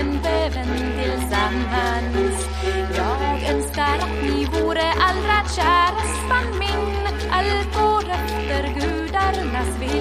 en väven tillsammans. Jag önskar att ni vore allra kärast min. Allt går efter gudarnas vilja.